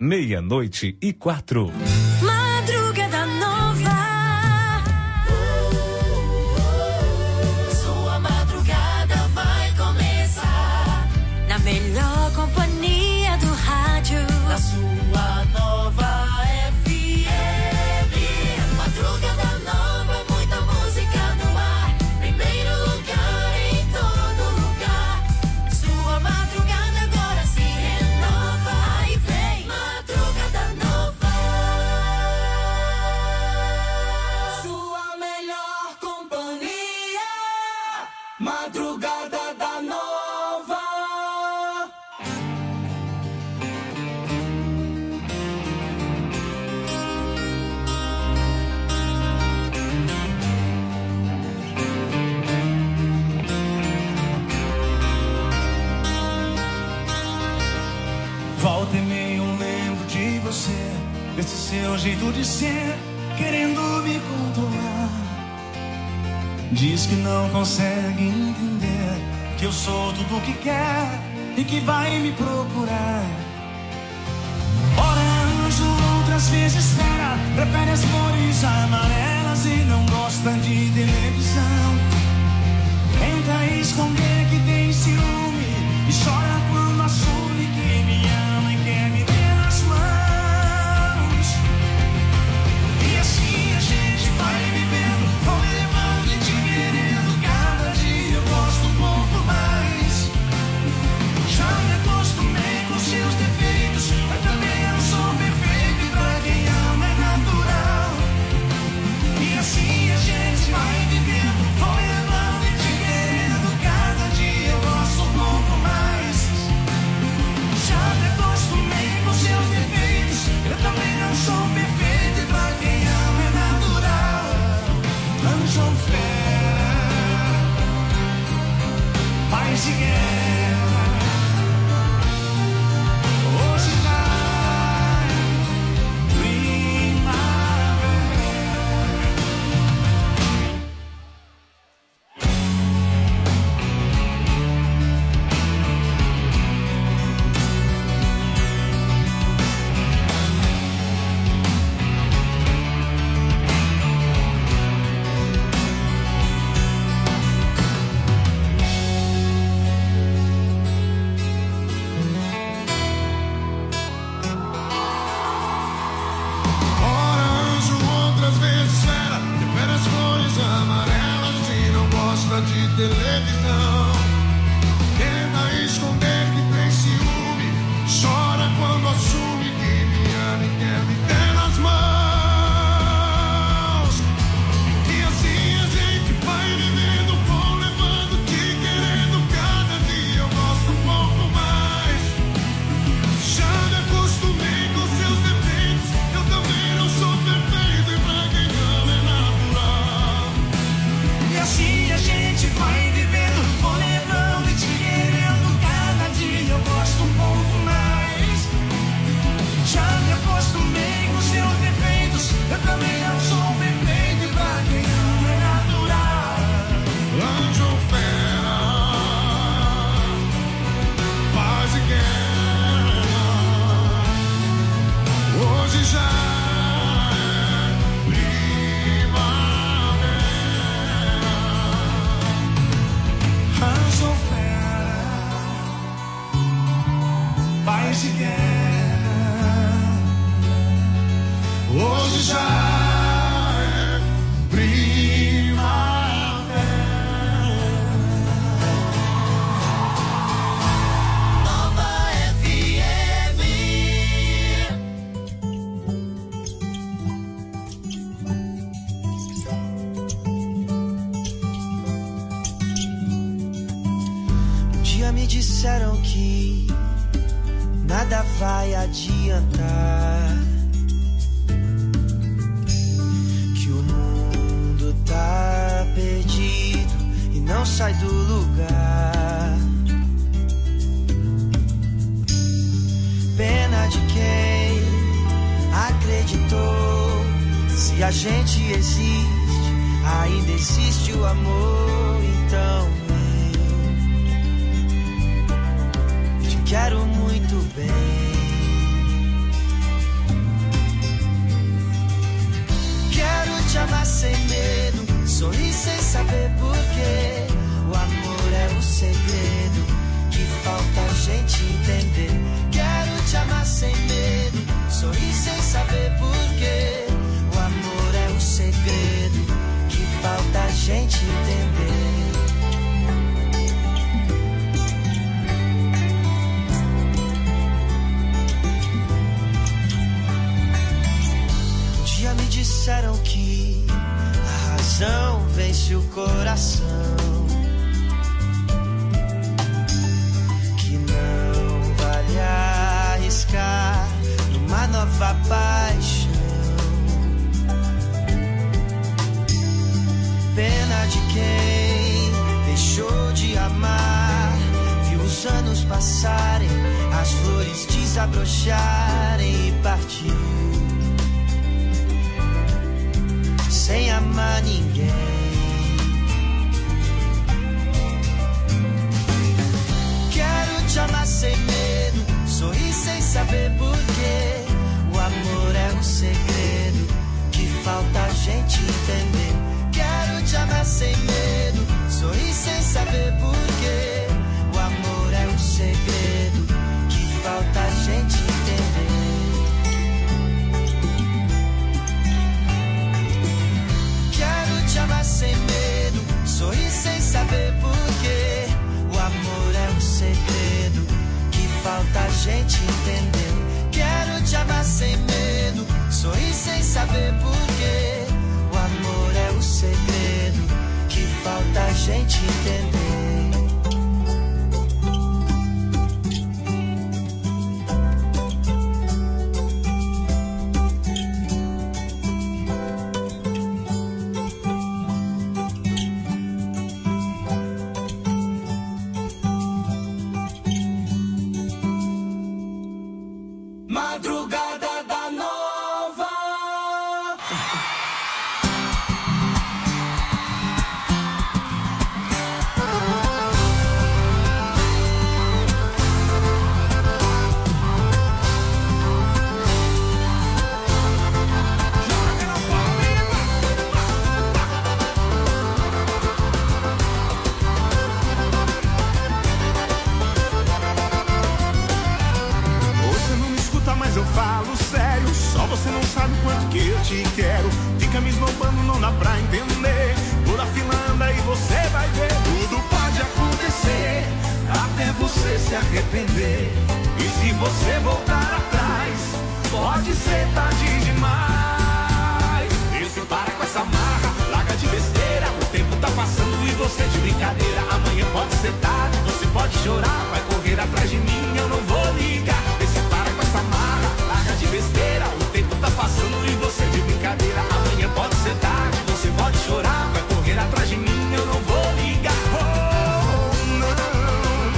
meia-noite e 4. Madrugada Nova. Sua madrugada vai começar na melhor companhia do rádio. Na sua nova FM. Madrugada Nova, muita música no ar. Primeiro lugar em todo lugar. Sua madrugada agora se renova. Aí vem Madrugada Nova. Sua melhor companhia. Madrugada da Nova. Volta e meia eu lembro de você, desse seu jeito de ser, querendo me controlar. Diz que não consegue entender que eu sou tudo o que quer e que vai me procurar. Ora é anjo, outras vezes fera, prefere as cores amarelas e não gosta de televisão. Tenta esconder que tem ciúme e chora quando assume que me ama e quer me ter nas mãos. E assim a gente vai vivendo, vou me levando e te querendo. Cada dia eu gosto um pouco mais. Já me acostumei com seus defeitos, mas também eu sou perfeito e pra quem ama é natural. E assim a gente vai vivendo, vou me levando e te querendo. Cada dia eu gosto um pouco mais. Já me acostumei com seus defeitos, eu também não sou perfeito e pra quem ama é natural. Anjo ou fera, paz de guerra, hoje vai primavera. Ora anjo, outras vezes fera, prefere as cores amarelas e não gosta de televisão. Tenta esconder que tem ciúme, chora quando assume que me ama e quer me ter nas mãos. E assim a gente vai vivendo, vou levando, te querendo. Cada dia eu gosto um pouco mais. Já me acostumei com seus defeitos, eu também não sou perfeito e pra quem ama é natural. E assim a gente vai vivendo, vou levando e te querendo. Cada dia eu gosto um pouco mais. Já me acostumei com seus defeitos, eu também não sou perfeito e pra quem ama é natural. Anjo ou fera, paz e guerra, hoje já é primavera. Anjo ou fera, paz e guerra, hoje já é primavera. Nova FM. Um dia me disseram que nada vai adiantar, que o mundo tá perdido e não sai do lugar. Pena de quem acreditou. Se a gente existe, ainda existe o amor. Então eu te quero muito bem. gente entender. Quero te amar sem medo, sorrir sem saber porquê. O amor é o segredo que falta a gente entender. Um dia me disseram que a razão vence o coração, que não vale arriscar numa nova paixão. Pena de quem deixou de amar, viu os anos passarem, as flores desabrocharem e partiu sem amar ninguém. Quero te amar sem medo, sorrir sem saber porquê. O amor é um segredo que falta a gente entender. Quero te amar sem medo, sorrir sem saber porquê. O amor é um segredo que falta a gente entender. Quero te amar sem medo, sorrir sem saber porquê. O amor é um segredo que falta a gente entender. Quero te amar sem medo, sorrir sem saber porquê. O amor é o segredo que falta a gente entender. Madrugada da Nova. Mas eu falo sério, só você não sabe o quanto que eu te quero. Fica me esnobando, não dá pra entender. Toda fila anda e você vai ver. Tudo pode acontecer, até você se arrepender. E se você voltar atrás, pode ser tarde demais. E se para com essa marra, larga de besteira. O tempo tá passando e você de brincadeira. Amanhã pode ser tarde, você pode chorar. Vai correr atrás de mim, eu não vou ligar. E se para com essa marra, larga de besteira. O tempo tá passando e você de brincadeira. Amanhã pode ser tarde, você pode chorar. Vai correr atrás de mim, eu não vou ligar. Oh, não.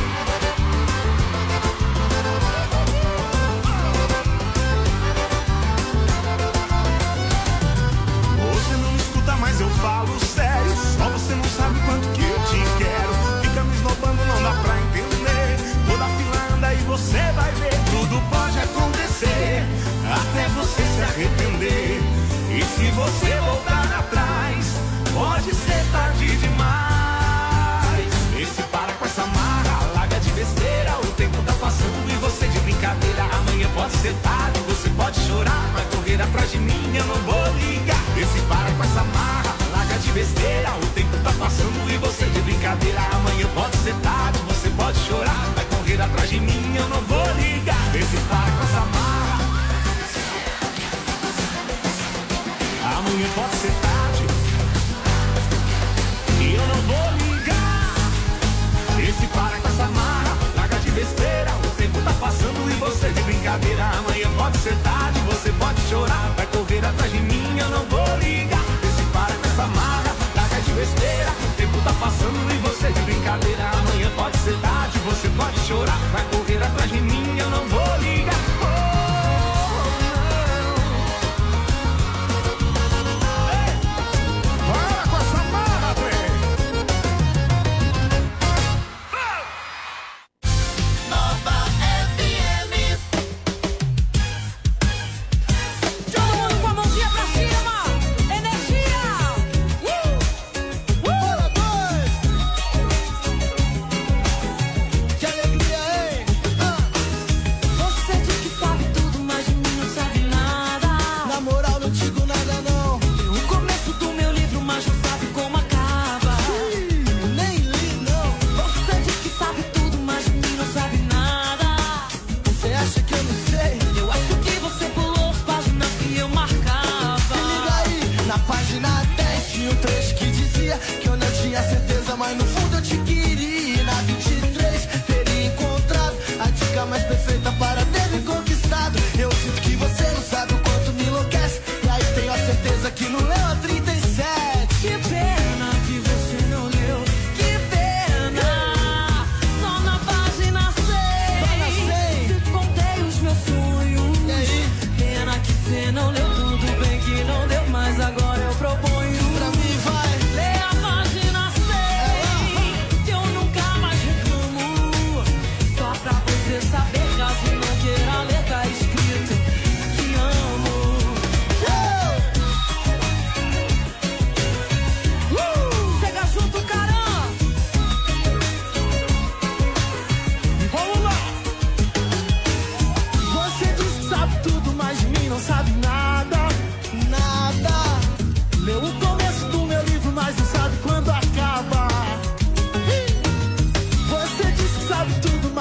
Você não me escuta, mas eu falo sério. Só você não sabe quanto que eu te quero. Fica me esnobando, não dá pra entender. Toda fila anda e você vai ver. Tudo pode acontecer, até você se arrepender. E se você voltar atrás, pode ser tarde demais. E se para com essa marra, larga de besteira. O tempo tá passando e você de brincadeira. Amanhã pode ser tarde, você pode chorar. Vai correr atrás de mim, eu não vou ligar. E se para com essa marra, larga de besteira. O tempo tá passando e você de brincadeira. Amanhã pode ser tarde, você pode chorar. Vai correr atrás de mim, eu não vou ligar. E se para com essa marra, amanhã pode ser tarde e eu não vou ligar. E se para com essa marra, larga de besteira. O tempo tá passando e você de brincadeira. Amanhã pode ser tarde, você pode chorar. Vai correr atrás de mim, eu não vou ligar. E se para com essa marra, larga de besteira. O tempo tá passando e você de brincadeira. Amanhã pode ser tarde, você pode chorar. Vai correr atrás de mim, eu não vou ligar. Que alegria, hein?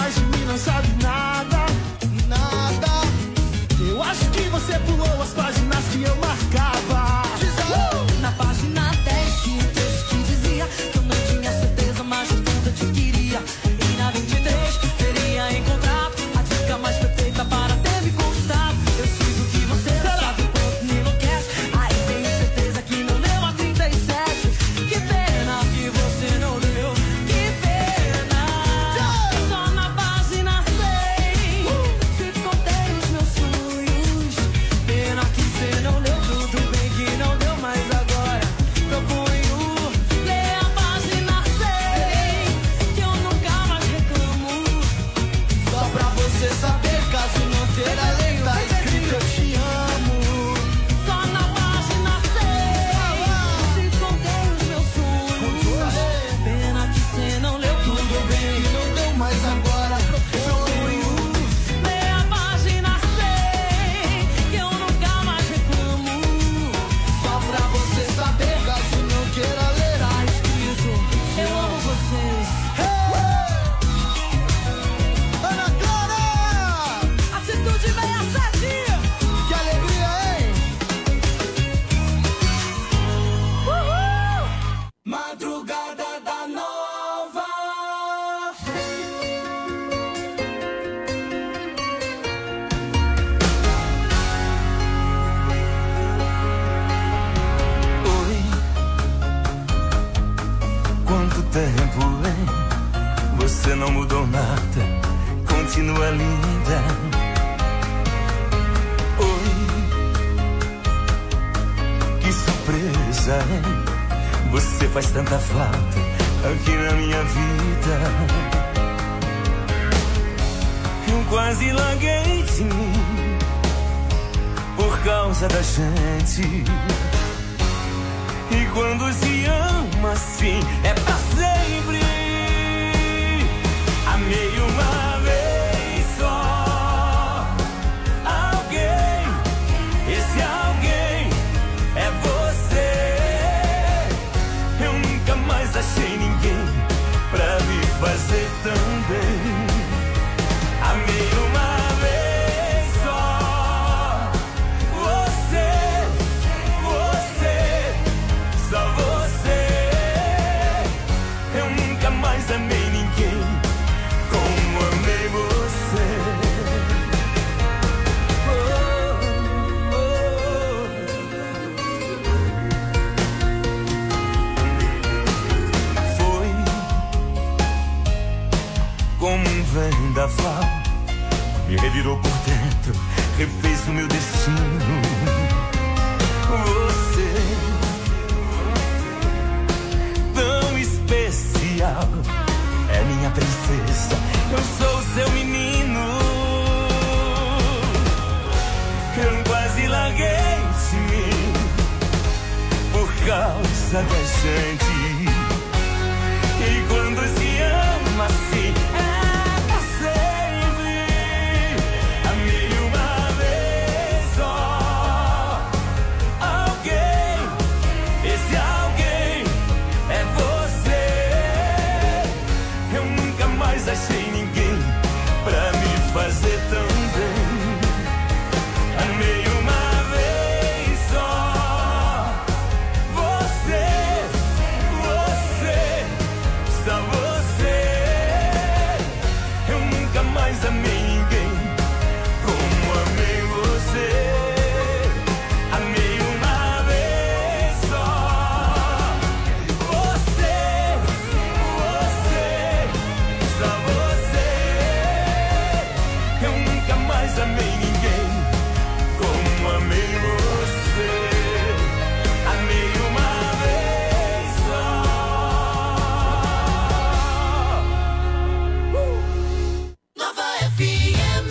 mas de mim não sabe nada. Nada. Eu acho que você pulou as páginas que eu marcava. Na página 10 tinha um texto que dizia que eu não tinha certeza, mas no fundo eu te queria. E na 23 teria encontrado a dica mais perfeita para ter me conquistado. Eu fiz o que você não sabe o quanto me enlouquece. Aí tenho certeza que não leu a 37. Que pena que você não leu. Que pena. Só na página 6 te contei os meus sonhos. Pena que você não leu. Tudo bem que não deu, mas agora proponho ler a página 6, que eu nunca mais reclamo. Só pra você saber, caso não queira ler, tá escrito eu te amo. Só na página 6 te contei os meus sonhos. Pena que você não leu. Tudo bem que não deu, mas agora proponho ler a página 6, que eu nunca mais reclamo. só pra você saber, caso não queira ler. Tá escrito, eu amo vocês. Ana Clara! Atitude 67. Que alegria, hein? Madrugada da Nova. Oi, quanto tempo, hein? Você não mudou nada, continua linda. Oi, que surpresa, hein? Você faz tanta falta aqui na minha vida. Eu quase larguei de mim por causa da gente. E quando se ama assim, é pra sempre. Amei uma vez só alguém. Esse alguém é você. Eu nunca mais achei ninguém pra me fazer tão bem. Amei uma vez só você, só você. Eu nunca mais amei ninguém como amei você. Foi como um vendaval, me revirou por dentro, refez o meu destino. Você, tão especial, é minha princesa, eu sou seu menino. Eu quase larguei de mim por causa da gente. E quando se ama assim, é pra sempre. Amei uma vez só alguém. Esse alguém é você. Eu nunca mais achei ninguém pra me fazer tão bem. Amei uma vez só você, só você. Eu nunca mais amei ninguém como amei você. Amei uma vez só você, só você. Eu nunca mais amei ninguém como amei você. Amei uma vez só. Nova FM.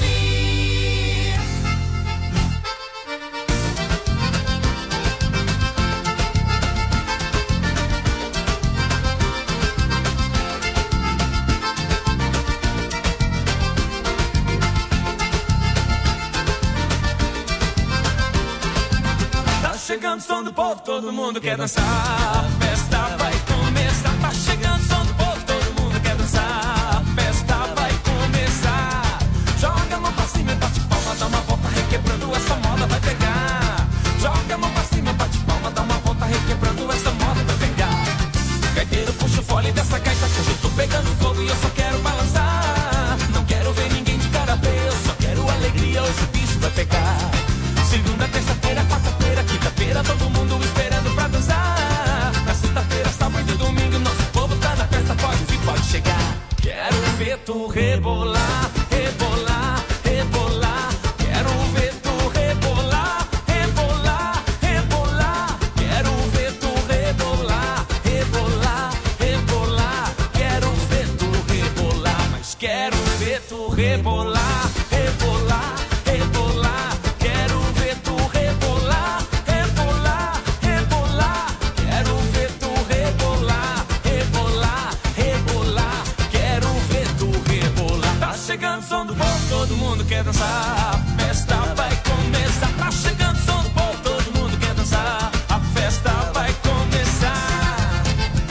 Tá chegando o som do povo, todo mundo quer dançar. A festa vai começar. Tá chegando o som do povo, todo mundo quer dançar. A festa vai começar. rebolar, rebolar, rebolar. Quero ver tu rebolar, rebolar, rebolar. Quero ver tu rebolar, rebolar, rebolar. Quero ver tu rebolar, mas quero ver tu rebolar, rebolar, rebolar. Quero ver tu rebolar, rebolar, rebolar. Quero ver tu rebolar, rebolar, rebolar. Quero ver tu rebolar. Tá chegando o som do povo, todo mundo quer dançar. A festa vai começar. Tá chegando o som do povo, todo mundo quer dançar. A festa vai começar.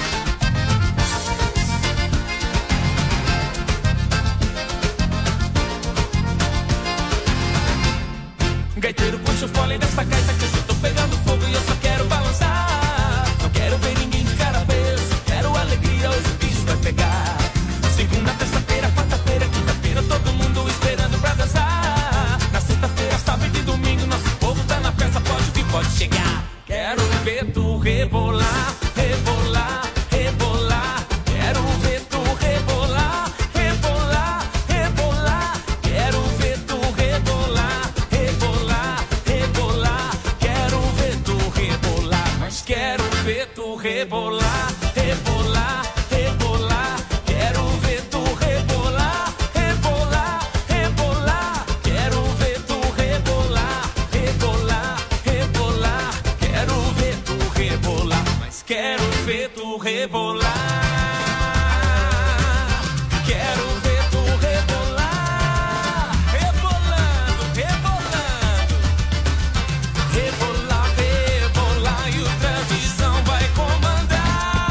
Gaiteiro, puxa o fole dessa gaita que eu tô pegando fogo e eu só quero balançar. Não quero ver ninguém de cara feia, só quero alegria, hoje o bicho vai pegar. Segunda, terça-feira, quarta-feira, quinta-feira, todo mundo esperando pra dançar. Na sexta-feira, sábado e domingo, nosso povo tá na festa, pode vir, pode chegar. Quero ver tu rebolar, rebolar, rebolar. Quero ver tu rebolar, rebolar, rebolar. Quero ver tu rebolar, rebolar, rebolar. Quero ver tu rebolar, mas quero ver tu rebolar, rebolar, rebolar. Quero ver tu rebolar, rebolar, rebolar. Quero ver tu rebolar, rebolar, rebolar. Quero ver tu rebolar, mas quero ver tu rebolar. Quero ver tu rebolar, rebolando, rebolando. Rebolar, rebolar e o Tradição vai comandar.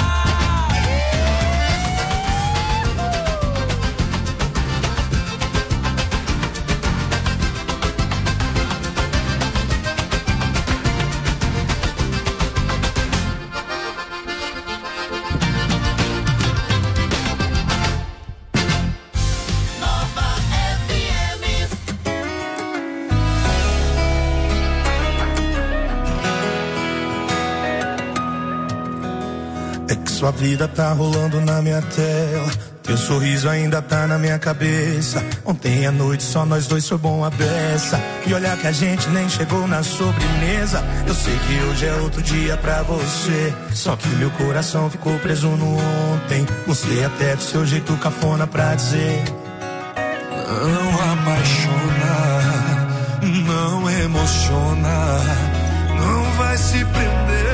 É que sua vida tá rolando na minha tela, teu sorriso ainda tá na minha cabeça. Ontem à noite só nós dois foi bom a beça. E olha que a gente nem chegou na sobremesa. Eu sei que hoje é outro dia pra você, só que meu coração ficou preso no ontem. Gostei até do seu jeito cafona pra dizer: não apaixona, não emociona, não vai se prender.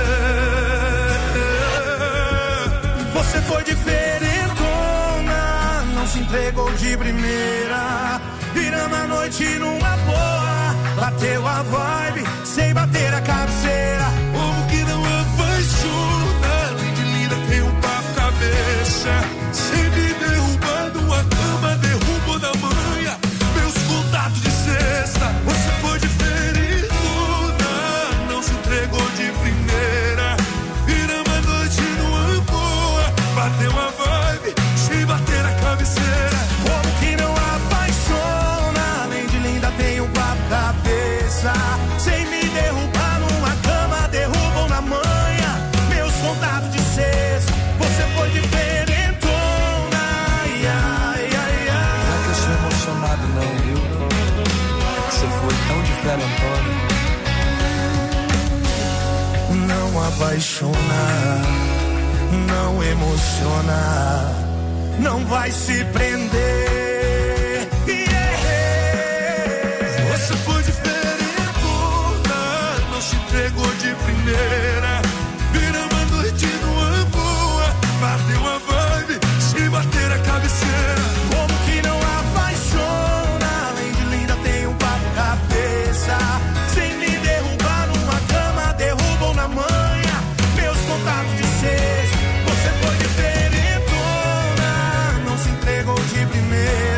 Você foi diferentona, não se entregou de primeira. Viramos a noite numa boa, bateu a vibe, sem bater a cabeceira. Como que não apaixona, além de linda tem um papo cabeça. Sempre derrubando a cama, derrubou na manhã meus contatos de sexta. Você foi diferentona, não se entregou de primeira. Viramos a noite numa boa, bateu a vibe, sem bater a cabeceira. Como que não apaixona, além de linda tem um papo cabeça. Sem me derrubar numa cama, derrubam na manhã meus contatos de sexta. Você foi diferentona, ai, ai, ai, ai. Não é que eu sou emocionado não, viu? Você foi tão diferentona. Não apaixona, não emociona, não vai se prender. Yeah. Você foi diferentona, não se entregou de primeira. Viramos a noite numa boa, bateu a vibe, sem bater a cabeceira. Como que não apaixona, além de linda tem um papo cabeça. Sem me derrubar numa cama, derrubam na manhã meus contatos de sexta. Você foi diferentona, não se entregou de primeira.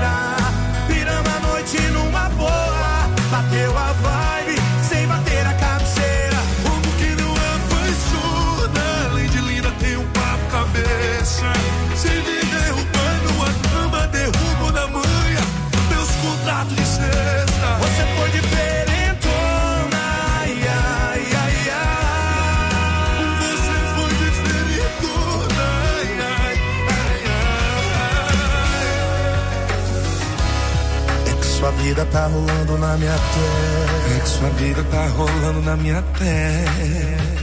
sua vida tá rolando na minha terra. É que sua vida tá rolando na minha terra.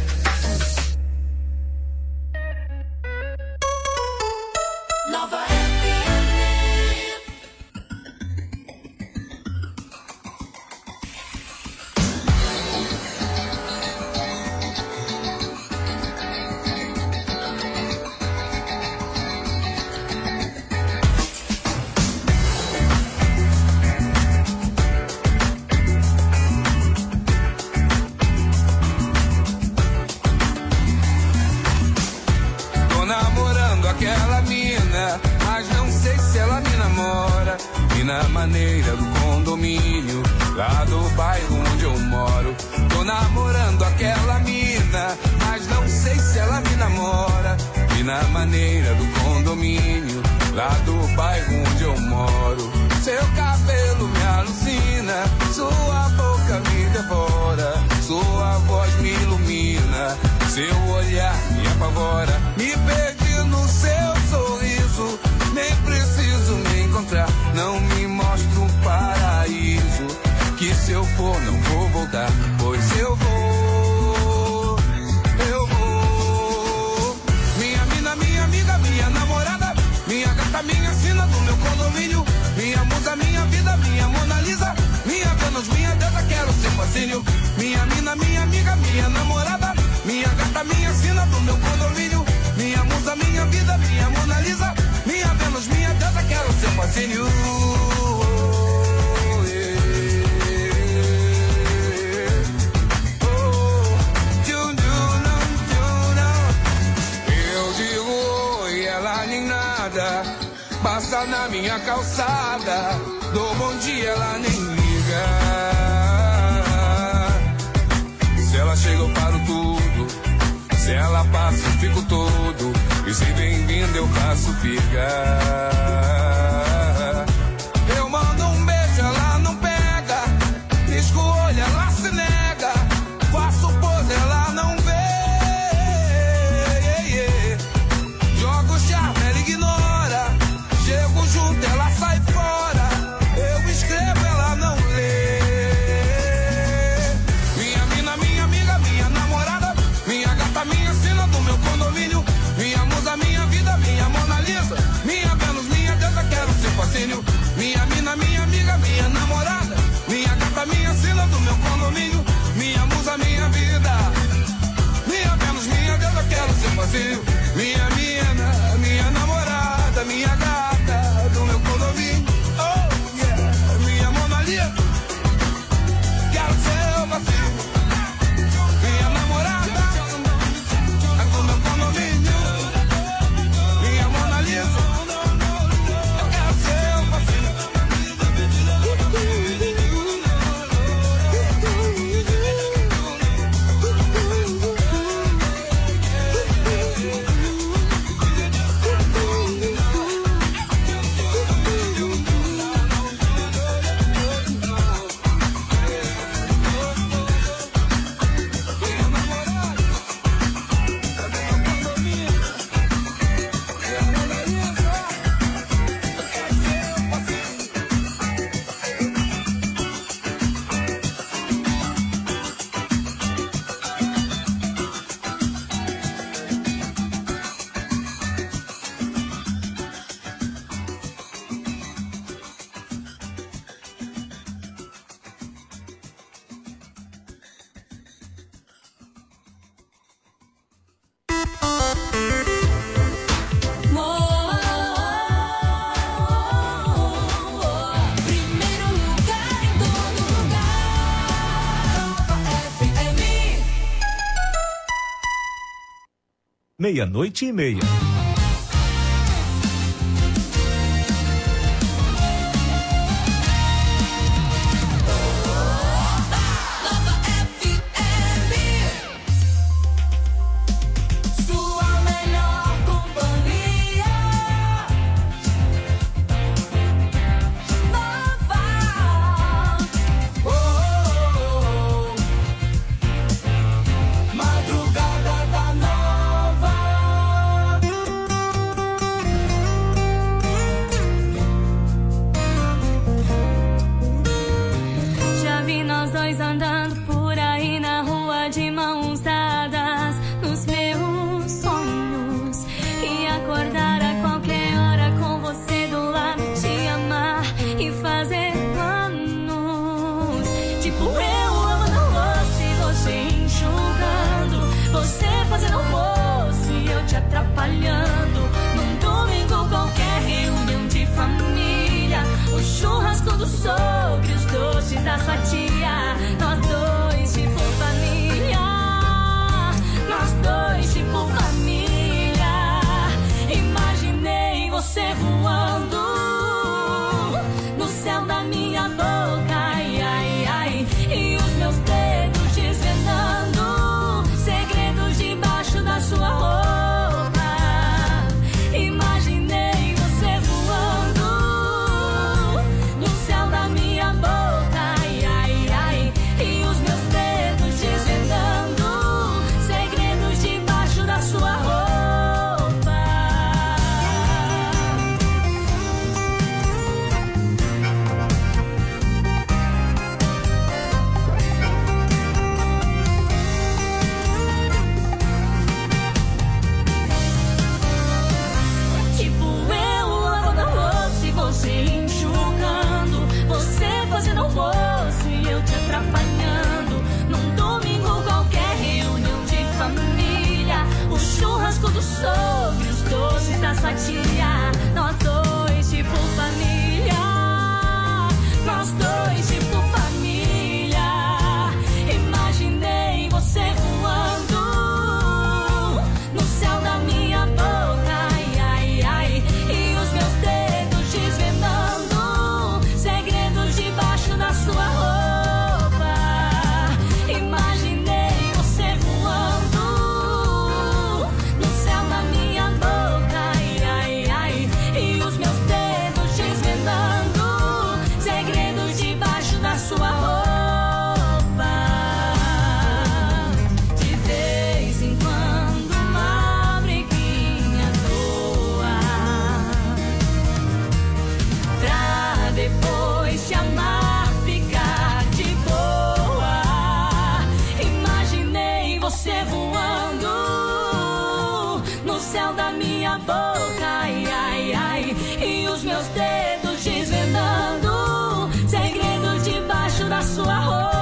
Passa na minha calçada, dou bom dia, ela nem liga. Se ela chega eu paro tudo, se ela passa eu fico todo, e se bem-vinda eu faço figa. Eu mando um beijo, ela não pega, pisco o olho, ela se nega, faço pose, ela não vê. Jogo charme, ela ignora, chego junto, ela sai fora, eu escrevo, ela não lê. Minha mina, minha amiga, minha namorada, minha gata, minha sina do meu condomínio, minha musa, minha vida, minha Mona Lisa, minha Vênus, minha deusa, quero ser fascínio. Minha mina, minha amiga, minha namorada, minha gata, minha sina do meu condomínio, minha musa, minha vida, minha Vênus, minha deusa, quero ser fascínio. Minha mina, minha namorada, minha gata do meu condomínio, oh yeah, minha Mona Lisa, quero ser fascínio. Minha namorada, a do meu condomínio, minha Mona Lisa, eu quero ser fascínio. Primeiro lugar em todo lugar. FM. 00:30. Nova FM. Sua melhor companhia. Nova. Madrugada da Nova. da sua tia. Nós dois tipo família. Nós dois tipo família. Imaginei você voando no céu da minha boca, ai, ai, ai. E os meus dedos desvendando segredos debaixo da sua roupa. Imaginei você voando no céu da minha boca, ai, ai, ai. E os meus dedos desvendando segredos debaixo da sua roupa. Tipo eu lavando a louça e você enxugando, você fazendo almoço e eu te atrapalhando. Num domingo qualquer, reunião de família, o churrasco do sogro, os doces da sua tia. Nós dois tipo família. Nós dois tipo família. Imaginei você voando no céu da minha boca, ai, ai, ai. E os meus dedos desvendando segredos debaixo da sua roupa. Imaginei você voando no céu da minha boca, ai, ai, ai. E os meus dedos desvendando segredos debaixo da sua roupa. De vez em quando uma briguinha à toa, pra depois se amar, ficar de boa. Imaginei você voando no céu da minha boca, ai, ai, ai. E os meus dedos desvendando segredos debaixo da sua roupa.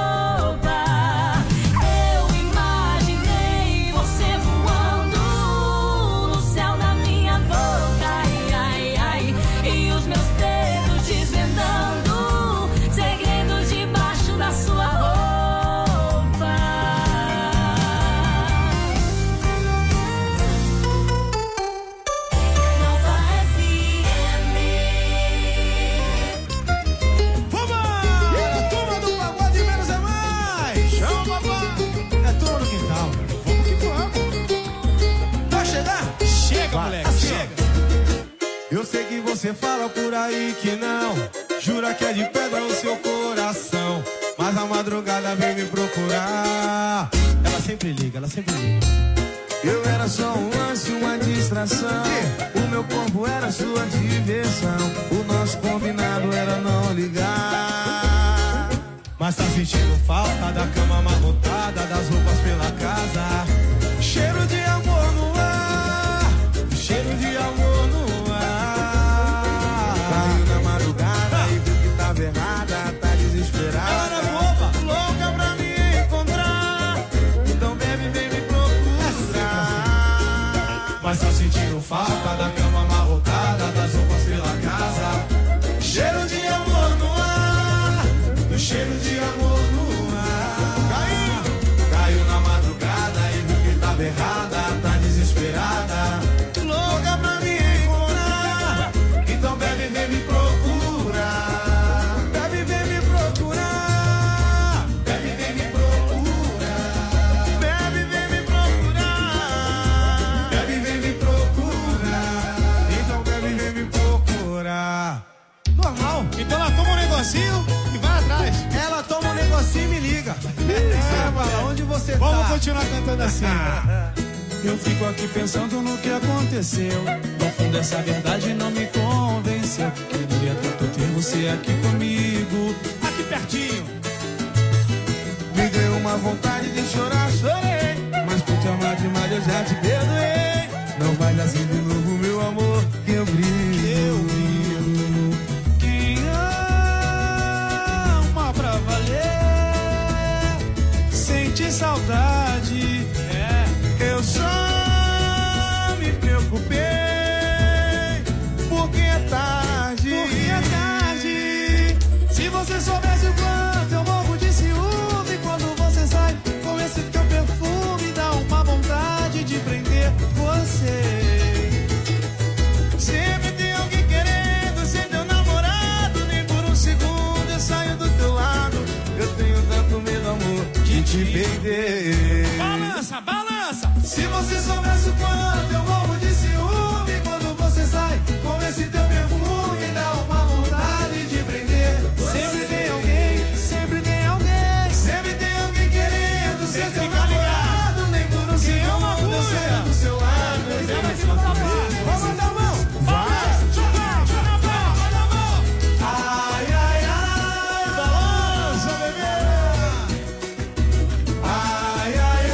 Eu imaginei você voando no céu da minha boca, ai, ai, ai. E os meus dedos desvendando segredos debaixo da sua roupa. Nova FM. Vambora! Turma do Pagode Menos é Mais! Chama, papai! É turma no quintal. Vamos que vamos! Vai chegar? Chega, moleque, chega! Eu sei que você fala por aí que não, jura que é de pedra o seu coração, mas a madrugada vem me procurar. Ela sempre liga, ela sempre liga. Eu era só um lance, uma distração. O meu corpo era sua diversão. O nosso combinado era não ligar. Mas tá sentindo falta da cama amarrotada, das roupas pela casa. Cheiro de amor no ar, cheiro de amor no ar. Caiu na madrugada e viu que tava errada, tá desesperada. Ela era boba, louca pra me encontrar. Então bebe, vem me procurar. Mas tá sentindo falta da cama amarrotada, das roupas pela casa. Cheiro de amor no ar, do cheiro de amor no ar. Caiu na madrugada e viu que tava errada, tá desesperada. Louca pra me encontrar. Então bebe, vem me procurar. Bebe, vem me procurar. Bebe, vem me procurar. Bebe, vem me procurar. Bebe, vem me procurar. Então bebe, vem me procurar. Normal. Então ela toma um negocinho e vai atrás. Ela toma um negocinho e me liga. Bala, onde você tá? Vamos continuar cantando assim. Eu fico aqui pensando no que aconteceu. No fundo essa verdade não me convenceu. Queria tanto ter você aqui comigo, aqui pertinho. Me deu uma vontade de chorar, chorei. Mas por te amar demais eu já te perdoei. Não vai dar assim de novo, meu amor, que eu brilho. Eu brilho. Quem ama pra valer sente saudade. Eu só me preocupei porque é tarde. Se você soubesse o quanto eu vou prender. Balança, balança. Se você soubesse o quanto eu morro de ciúme quando você sai com esse teu perfume, dá uma vontade de prender. Sempre tem alguém, sempre tem alguém, sempre tem alguém querendo ser seu namorado. Nem por um segundo eu saio do seu lado. Vamos mandar a mão, vai, joga na mão. Ai, ai, ai, balança, bebê. Ai, ai,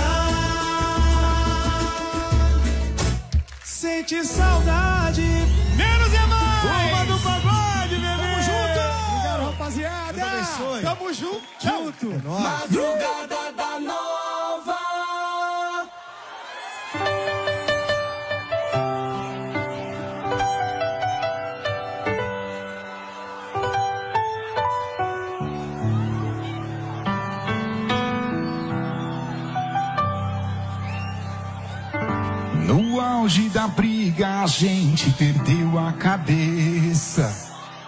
ai. Sente saudade. Menos é mais. Turma do pagode, bebê. Tamo junto. Obrigado, rapaziada. Deus abençoe. Tamo junto. É nóis. Madrugada da Nova. No auge da briga a gente perdeu a cabeça.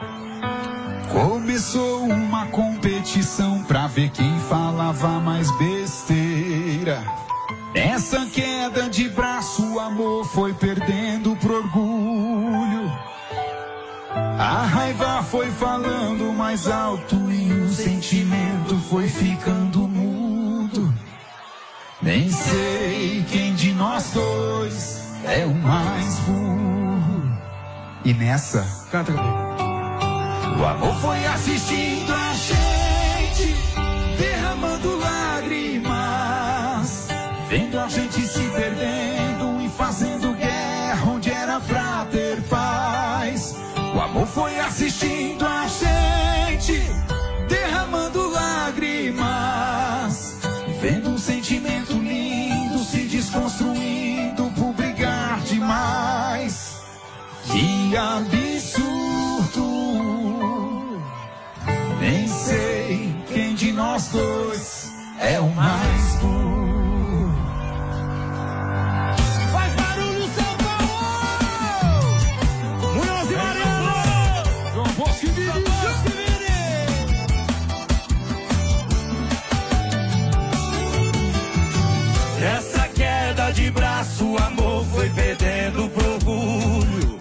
Começou uma competição pra ver quem falava mais besteira. Nessa queda de braço o amor foi perdendo pro orgulho. A raiva foi falando mais alto e o sentimento foi ficando mudo. Nem sei quem de nós dois é o mais burro. E nessa, Canta comigo. o amor foi assistindo a gente, derramando lágrimas, vendo a gente se perdendo e fazendo guerra onde era pra ter paz. O amor foi assistindo a gente, derramando lágrimas, vendo um sentimento lindo se desconstruindo por brigar demais. Que absurdo! Nem sei quem de nós dois é o mais burro. Faz barulho, São Paulo. Munhoz e Mariano. João Bosco e Vinícius. Essa queda de braço, o amor foi perdendo pro orgulho.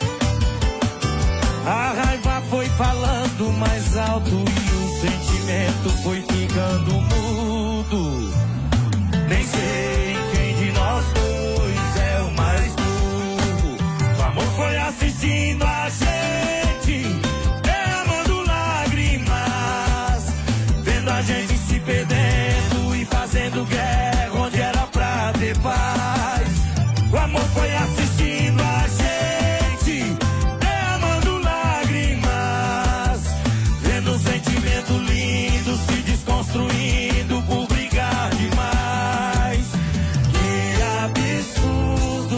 A raiva foi falando mais alto e o sentimento foi ficando mudo. Nem sei quem de nós dois é o mais burro. O amor foi assistindo a gente, derramando lágrimas, vendo a gente se perdendo e fazendo guerra onde era pra ter paz. O amor foi assistindo a gente, derramando lágrimas, vendo um sentimento lindo se desconstruindo por brigar demais. Que absurdo!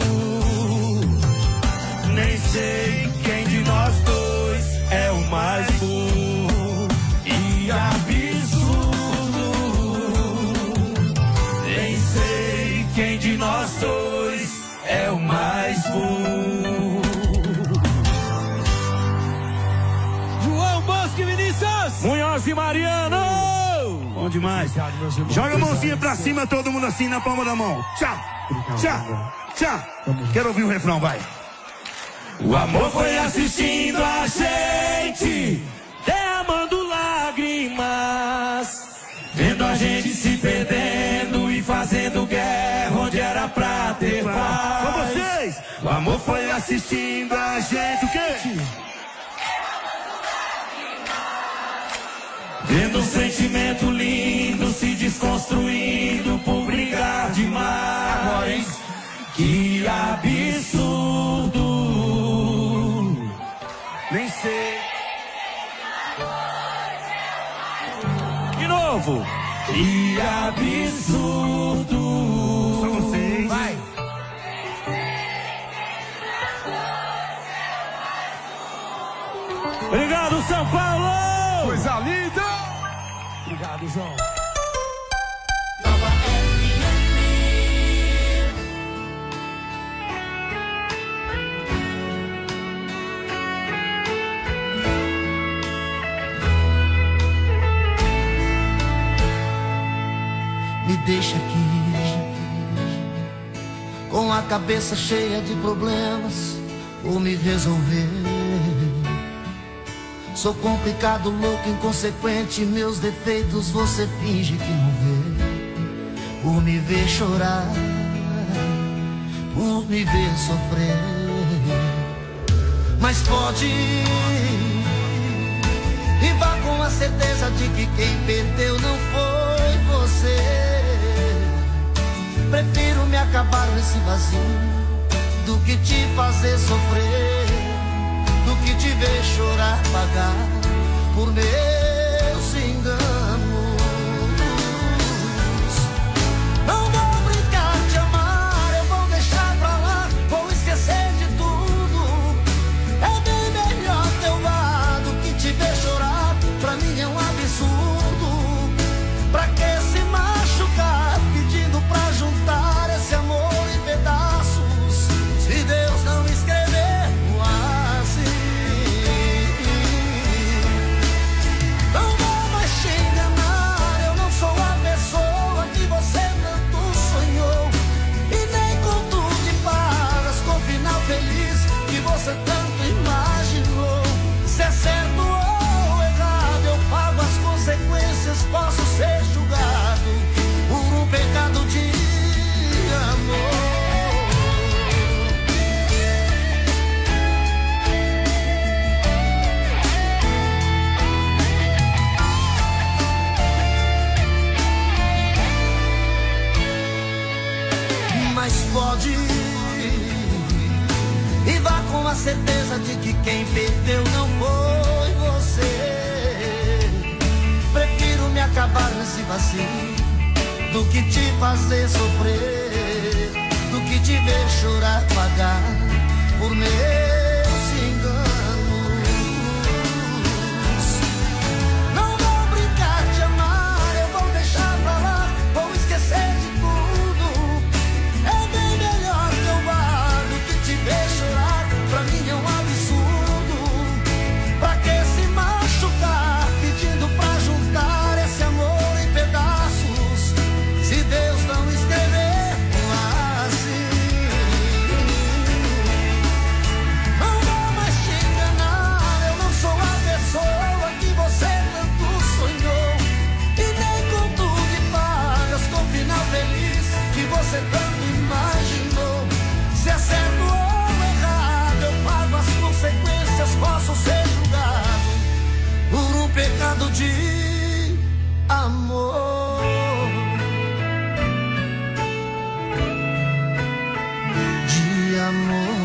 Nem sei quem de nós dois é o mais burro. Que absurdo! Nem sei quem de nós dois é o mais burro. João Bosco e Vinícius. Munhoz e Mariano! Bom demais. Joga a mãozinha pra cima, todo mundo assim na palma da mão. Tchau, tchau, tchau. Quero ouvir o refrão, vai. O amor foi assistindo a gente, derramando lágrimas, vendo a gente se perdendo e fazendo guerra onde era pra ter paz. Com vocês! O amor foi assistindo a gente, o quê? Vendo um sentimento lindo se desconstruindo por brigar demais. Que absurdo! Nem sei. De novo. Que absurdo! Só vocês. Vai. Obrigado, São Paulo! Coisa linda! Obrigado, João. deixa aqui, com a cabeça cheia de problemas, por me resolver. Sou complicado, louco, inconsequente, meus defeitos você finge que não vê. Por me ver chorar, por me ver sofrer. Mas pode ir, e vá com a certeza de que quem perdeu não foi você. Prefiro me acabar nesse vazio do que te fazer sofrer, do que te ver chorar, pagar por meus enganos. Não vou brincar de amar, eu vou deixar pra lá, vou esquecer de tudo. É bem melhor teu lado que te ver chorar, pra mim é um absurdo. Pra que se machucar pedindo pra juntar esse amor em pedaços, se Deus não escreveu assim? Não vou mais te enganar, eu não sou a pessoa que você tanto sonhou, e nem com tudo em paz, com final feliz que você tanto imaginou. Se é certo ou errado, eu pago as consequências, posso ser julgado por um pecado de amor. Mas pode ir, e vá com a certeza de que quem perdeu não foi você. Prefiro me acabar nesse vazio do que te fazer sofrer, do que te ver chorar, pagar por meus enganos. Não vou brincar de amar, eu vou deixar pra lá, vou esquecer de tudo. É bem melhor teu lado que te ver chorar, pra mim é um absurdo. Pra que se machucar pedindo pra juntar esse amor em pedaços, se Deus não escreveu assim? Não vou mais te enganar, eu não sou a pessoa que você tanto sonhou, e nem com tudo e pagas, com final feliz que você tanto imaginou. Se é certo ou errado, eu pago as consequências, posso ser julgado por um pecado de amor. De amor.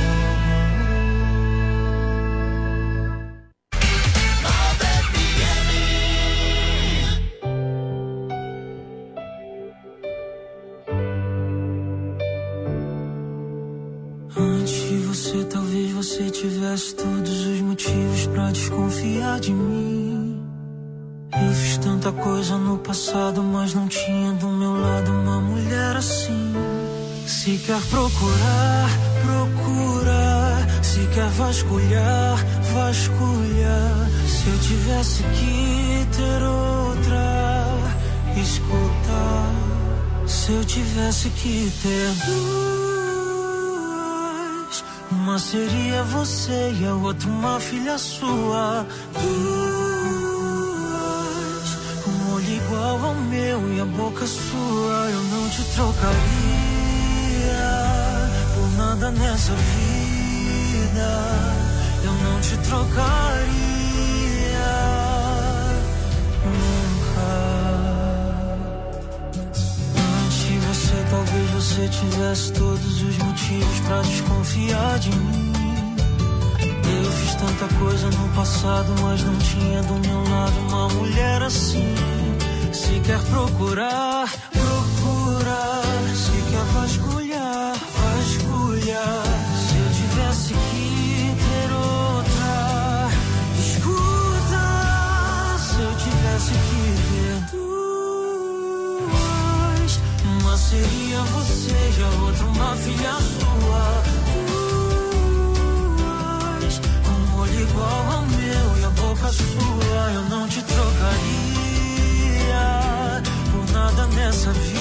Antes de você, talvez você tivesse todos os motivos pra desconfiar de mim. Eu fiz tanta coisa no passado, mas não tinha do meu lado uma mulher assim. Se quer procurar, procurar. Se quer vasculhar, vasculhar. Se eu tivesse que ter outra, escutar. Se eu tivesse que ter duas, uma seria você e a outra uma filha sua. Um olho igual ao meu e a boca sua. Eu não te trocaria por nada nessa vida. Eu não te trocaria nunca. Antes de você, talvez você tivesse todos os motivos pra desconfiar de mim. Eu fiz tanta coisa no passado, mas não tinha do meu lado uma mulher assim. Se quer procurar, procurar. Se quer vasculhar, vasculhar. Se eu tivesse que ter outra, escuta. Se eu tivesse que ter duas, uma seria você e a outra uma filha sua. Um olho igual ao meu e a boca sua. Eu não te trocaria por nada nessa vida.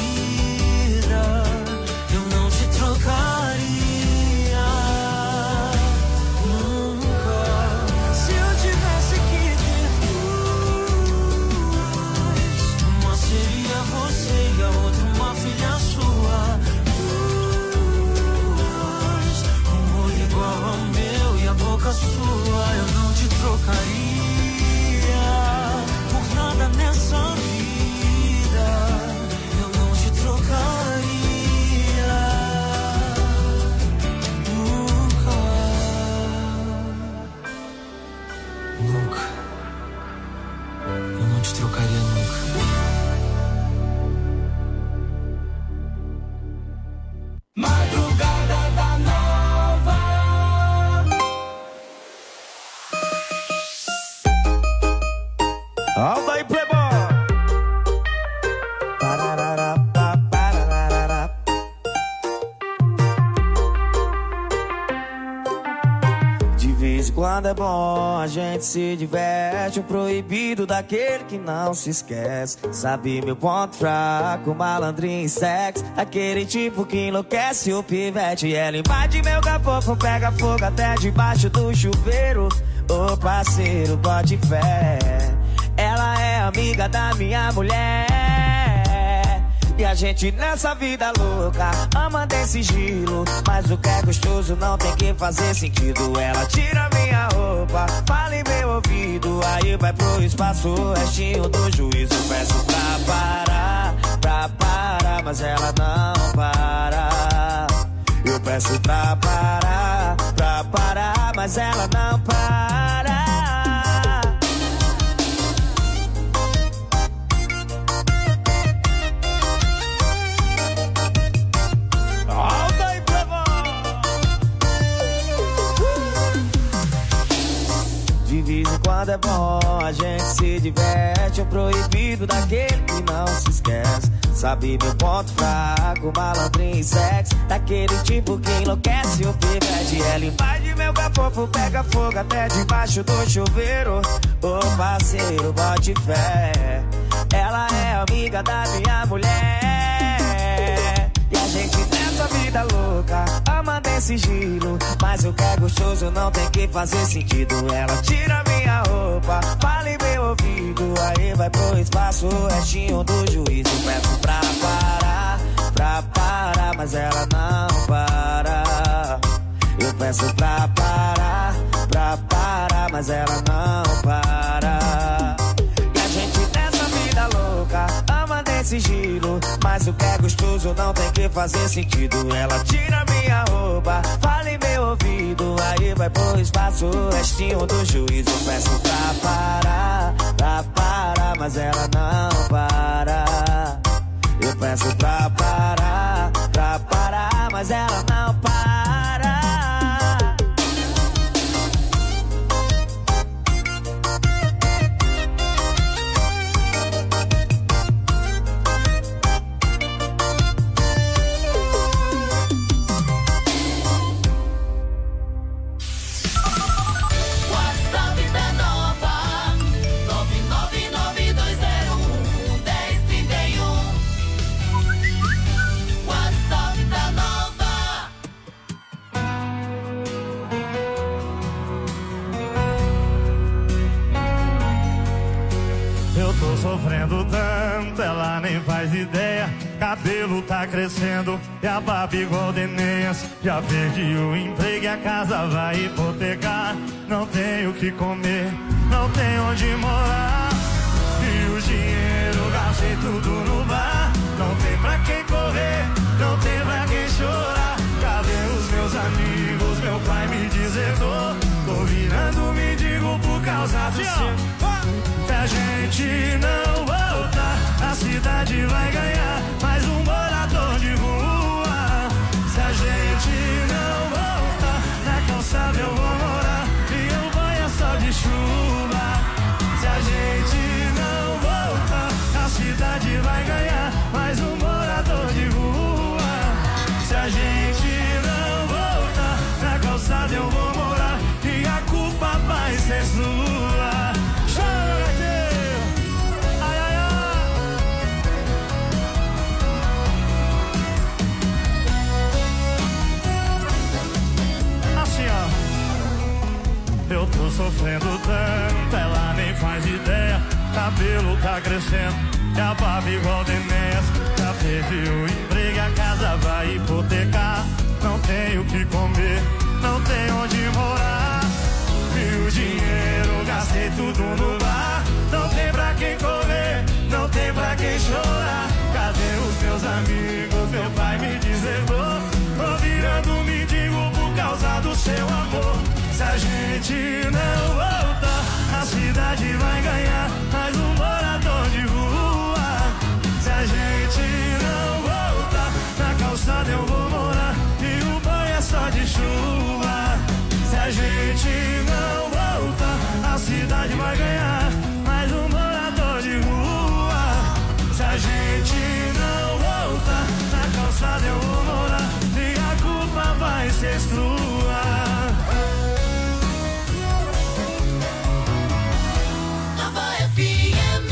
não te trocaria nunca. Madrugada da Nova. Alda aí, Playboy. De vez em quando é bom, a gente se diverte. O proibido daquele que não se esquece. Sabe meu ponto fraco, malandrinho e sexo. Aquele tipo que enlouquece o pivete. Ela invade meu capô, pega fogo até debaixo do chuveiro. Ô parceiro, bote fé. Ela é amiga da minha mulher. E a gente nessa vida louca ama de sigilo. Mas o que é gostoso não tem que fazer sentido. Ela tira minha roupa, fala em meu ouvido. Aí vai pro espaço, restinho do juízo. Peço pra parar, mas ela não para. Eu peço pra parar, mas ela não para. De vez em quando é bom, a gente se diverte. O proibido daquele que não se esquece. Sabe meu ponto fraco, malandrinho e sexo. Daquele tipo que enlouquece o pivete. Ela invade meu capô, pega fogo até debaixo do chuveiro. Ô parceiro, bote fé. Ela é amiga da minha mulher. E a gente nessa vida louca ama de sigilo. Mas o que é gostoso não tem que fazer sentido. Ela tira minha roupa, fala em meu ouvido. Aí vai pro espaço, restinho do juízo. Peço pra parar, mas ela não para. Eu peço pra parar, mas ela não para. E a gente nessa vida louca ama de sigilo. Mas o que é gostoso não tem que fazer sentido. Ela tira minha roupa, fala em meu ouvido. Aí vai pro espaço, restinho do juízo. Peço pra parar, mas ela não para. Eu peço pra parar, mas ela não para. Sofrendo tanto, ela nem faz ideia. Cabelo tá crescendo e a barba igual Deneias. Já perdi o emprego e a casa vai hipotecar. Não tenho o que comer, não tenho onde morar. E o dinheiro gastei tudo no bar. Não tem pra quem correr, não tem pra quem chorar. Cadê os meus amigos? Meu pai me deserdou. Tô virando mendigo por causa do seu. Se a gente não voltar, a cidade vai ganhar mais um morador de rua. Se a gente não voltar, na calçada eu vou morar e eu banho só de chuva. Se a gente não voltar, a cidade vai ganhar mais um morador de rua. Se a gente não voltar, na calçada eu vou morar e a culpa vai ser sua. Eu tô sofrendo tanto, ela nem faz ideia. Cabelo tá crescendo e a barba igual Deneias. Já perdi o emprego e a casa vai hipotecar. Não tenho o que comer, não tenho onde morar. E o dinheiro gastei tudo no bar. Não tem pra quem correr, não tem pra quem chorar. Cadê os meus amigos? Meu pai me deserdou. Tô virando mendigo por causa do seu amor. Se a gente não voltar, a cidade vai ganhar mais um morador. menstruar. Nova FM.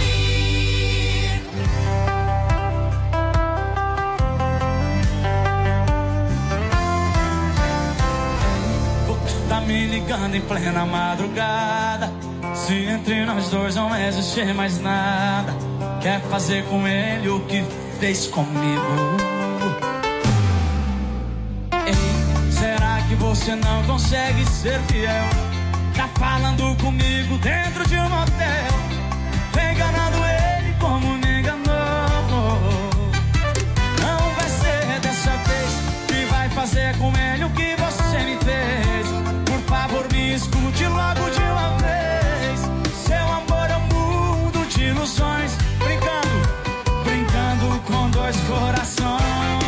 Tá me ligando em plena madrugada. Se entre nós dois não existir mais nada, quer fazer com ele o que fez comigo. Ei, será que você não consegue ser fiel? Tá falando comigo dentro de um motel, enganando ele como me enganou. Não vai ser dessa vez que vai fazer com ele o que você me fez. Por favor, me escute logo de uma vez. Seu amor é um mundo de ilusões, brincando com dois corações.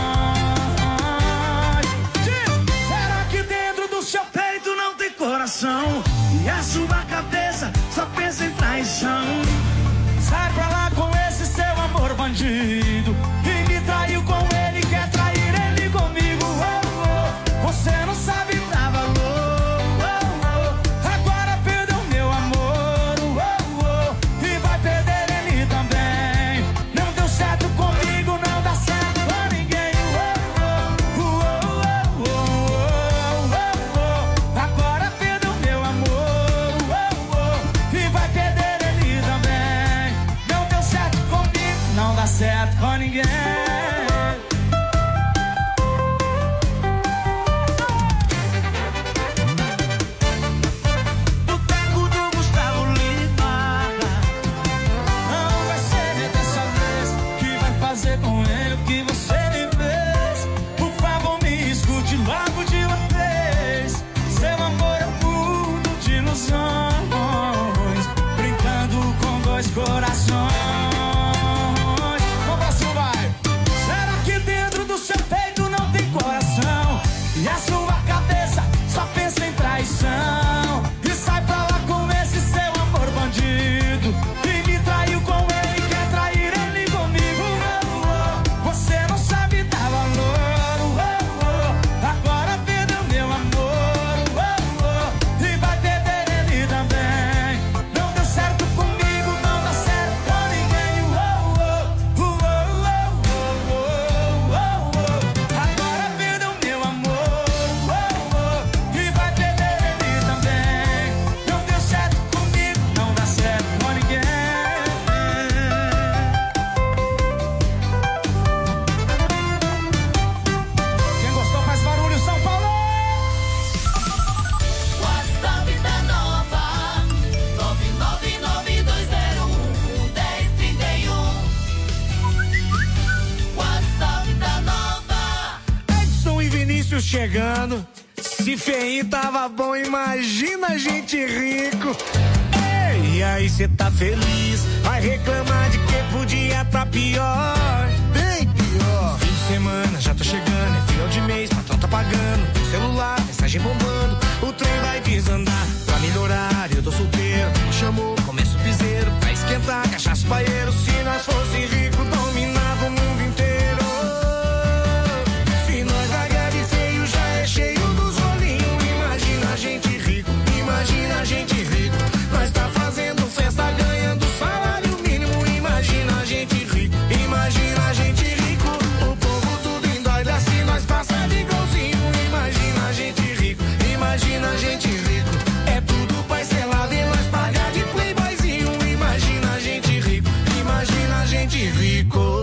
Será que dentro do seu peito não tem coração? E a sua cabeça só pensa em traição? Sai pra lá com esse seu amor bandido, e me traiu com ele, quer trair ele comigo. Oh, oh. Você não sabe dar valor. Oh, oh. Agora perdeu meu amor. Oh, oh. E vai perder ele também. Não deu certo comigo, não dá certo com ninguém. Oh, oh. Oh, oh, oh, oh. Agora perdeu meu amor. Oh, oh. E vai perder ele também. Não deu certo comigo, não dá certo com ninguém. Boteco do Gustavo Lima. Não vai ser dessa vez que vai fazer com ele o que você me fez. Por favor, me escute logo de uma vez. Seu amor é um mundo de ilusões, brincando com dois corações. Vamos pra cima, vai. Será que dentro do seu peito não tem coração? E a sua cabeça só pensa em traição? E sai pra lá com esse seu amor bandido, e me traiu com ele, quer trair ele comigo. Oh, oh. Você não sabe dar valor. Oh, oh. Agora perdeu meu amor. Oh, oh. E vai perder ele também. Não deu certo comigo, não dá certo com ninguém. Oh, oh. Oh, oh, oh, oh, oh. Agora perdeu meu amor. Oh, oh. E vai perder ele também. Não deu certo comigo, não dá certo com ninguém. Quem gostou faz barulho, São Paulo! WhatsApp da Nova 999201031. WhatsApp da Nova. Edson e Vinícius chegando. Se feinho tava bom, imagina a gente rico. Ei, e aí cê tá feliz? Vai reclamar de que podia tá pior. Bem pior. Fim de semana, já tô chegando. É final de mês, patrão tá pagando. Celular, mensagem bombando. O trem vai desandar. Pra melhorar, eu tô solteiro. Me chamou, começa o piseiro. Pra esquentar, cachaça e paeiro. Se nós fosse rico, dominava o mundo inteiro. Se nós largar de feio, já é cheio dos olhinhos. Imagina a gente rico, imagina a gente rico. Nós tá fazendo festa, ganhando salário mínimo. Imagina a gente rico, imagina a gente rico. O povo tudo endoida se nós passar de golzinho. Imagina a gente rico, imagina a gente rico. É tudo parcelado e nós pagar de playboyzinho. Imagina a gente rico, imagina a gente rico.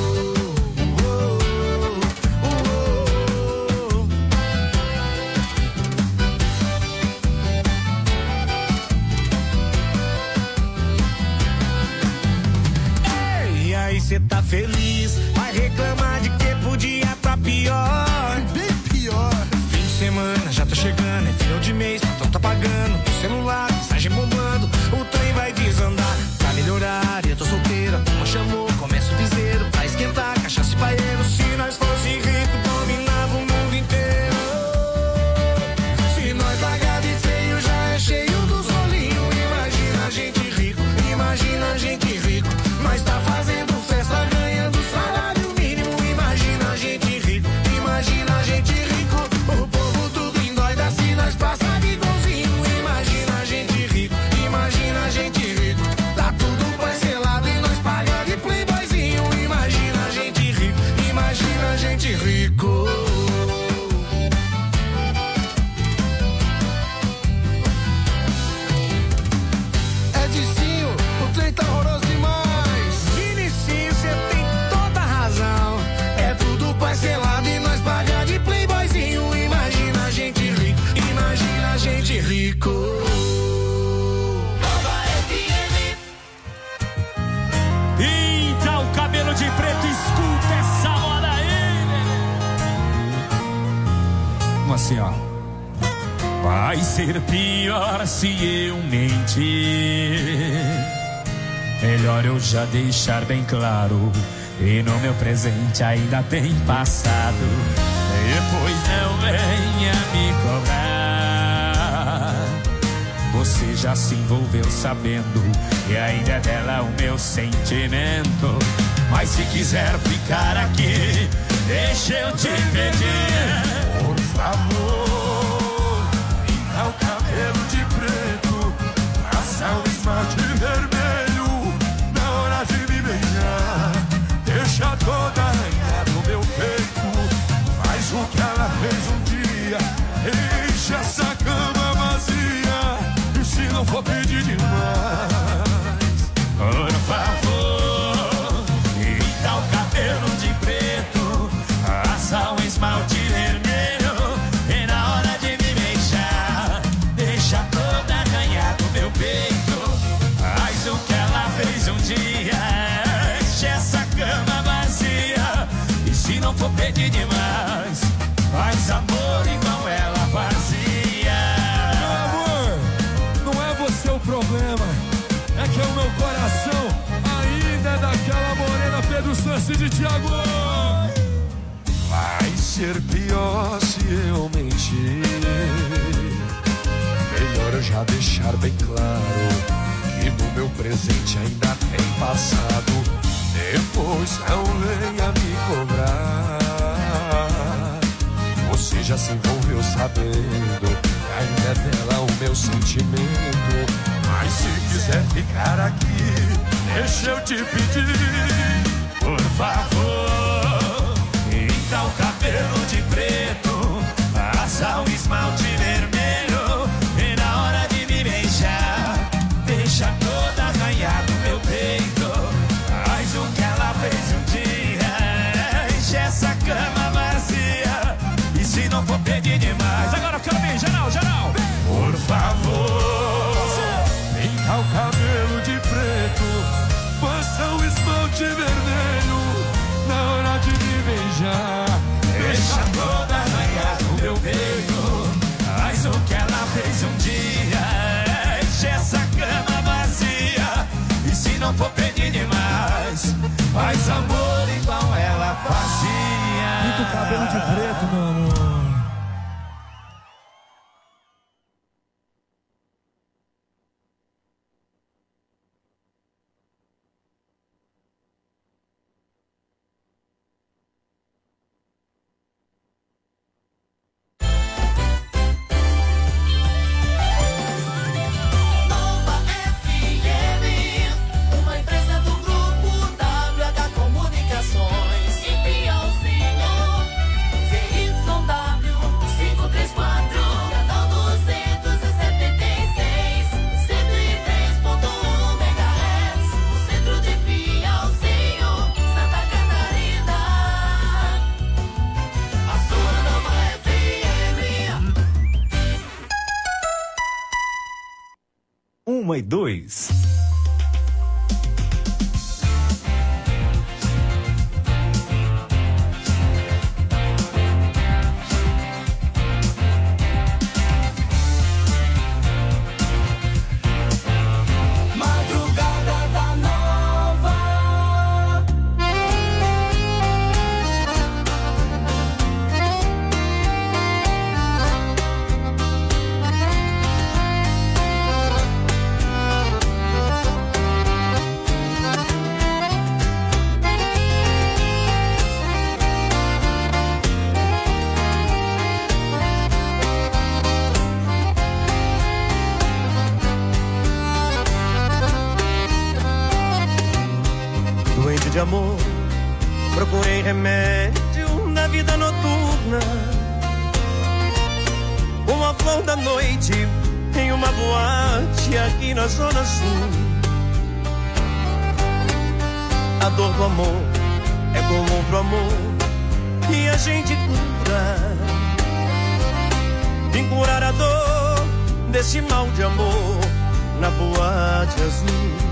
Ei, e aí cê tá feliz? Vai reclamar de que podia tá pior. Bem pior. Fim de semana, já tô chegando. É final de mês, patrão tá pagando. O celular, mensagem bombando. O trem vai desandar. Pra melhorar, eu tô solteiro. A turma chamou, começa o piseiro. Pra esquentar, cachaça e paeiro. Se nós fosse rico, dominava o mundo inteiro. Se nós largar de feio, já é cheio dos olhinhos. Imagina a gente rico, imagina a gente rico. Nós tá fazendo festa, ganhando salário mínimo. Imagina a gente rico, imagina a gente rico. O povo tudo assim, ó. Vai ser pior se eu mentir. Melhor eu já deixar bem claro. E no meu presente ainda tem passado. Depois não venha me cobrar. Você já se envolveu sabendo. E ainda é dela o meu sentimento. Mas se quiser ficar aqui, deixa eu te pedir, por favor, pinta o cabelo de preto, passa o esmalte vermelho, na hora de me beijar, deixa toda arranhada no meu peito, faz o que ela fez um dia, enche essa cama vazia, e se não for pedir demais, por favor, pinta o cabelo de preto, passa um esmalte vermelho, e na hora de me beijar, deixa toda arranhada no meu peito, faz o que ela fez um dia, enche essa cama vazia, e se não for pedir demais, faz amor igual ela fazia. Meu amor, não é você o problema, é que o meu coração ainda é daquela morena Pedro Santos de Thiago. Vai ser pior se eu mentir. Melhor eu já deixar bem claro que no meu presente ainda tem passado. Depois não venha me cobrar. Você já se envolveu sabendo que ainda é dela o meu sentimento. Mas se quiser ficar aqui, deixa eu te pedir, por favor, pinta o cabelo de preto, passa o esmalte vermelho, e na hora de me beijar, deixa toda arranhada no meu peito, faz o que ela fez um dia, enche essa cama vazia, e se não for pedir demais, agora eu quero bem, geral, geral, por favor, pinta o cabelo de preto, passa o esmalte vermelho, na hora de me beijar, deixa toda arranhada no meu peito, faz o que ela fez um dia, enche essa cama vazia, e se não for pedir demais, faz amor igual ela fazia. Pinta o cabelo de preto, meu amor. Nova FM, uma empresa do grupo WH Comunicações. Em Piauzinho, ZYW 534, canal 276, 103.1 MHz, no centro de Piauzinho, Santa Catarina. A sua Nova FM. 1 e 2. Madrugada da Nova. Doente de amor, procurei remédio na vida noturna. Uma flor da noite em uma boate aqui na Zona Sul. A dor do amor é comum pro amor e a gente cura. Vim curar a dor desse mal de amor na boate azul.